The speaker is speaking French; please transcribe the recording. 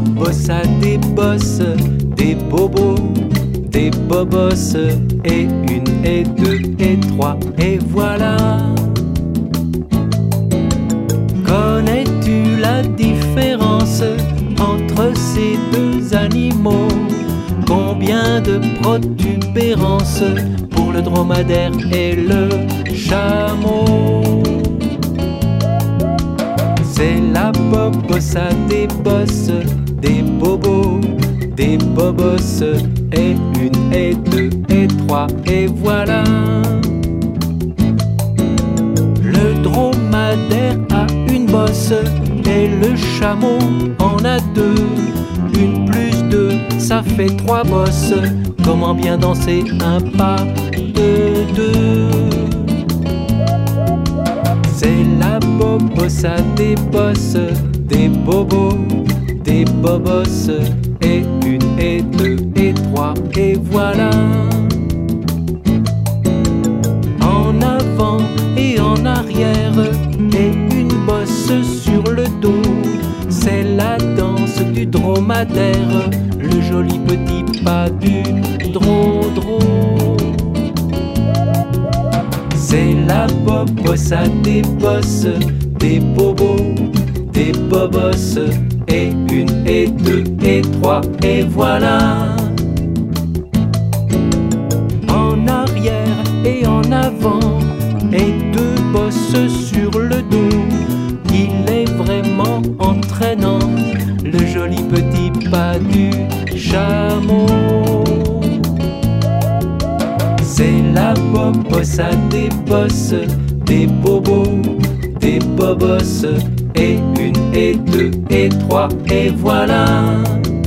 bobos à des bosses, des bobos, des bobos, et une, et deux, et trois, et voilà. Connais-tu la différence entre ces deux animaux? Combien de protubérances pour le dromadaire et le chameau? C'est la bobos à des bosses, des bobos, des bobos, et une, et deux, et trois, et voilà. Le dromadaire a une bosse et le chameau en a deux. Une plus deux, ça fait trois bosses. Comment bien danser un pas de deux? C'est la bobos à des bosses, des bobos, des bobos, et une, et deux, et trois, et voilà. En avant et en arrière, et une bosse sur le dos. C'est la danse du dromadaire, le joli petit pas du dro-dro. C'est la bobos à des bosses, des bobos, des bobos, et une, et deux, et trois, et voilà. En arrière et en avant, et deux bosses sur le dos. Il est vraiment entraînant, le joli petit pas du chameau. C'est la bobos à des bosses, des bobos, des bobos, et une, et deux, et trois, et voilà.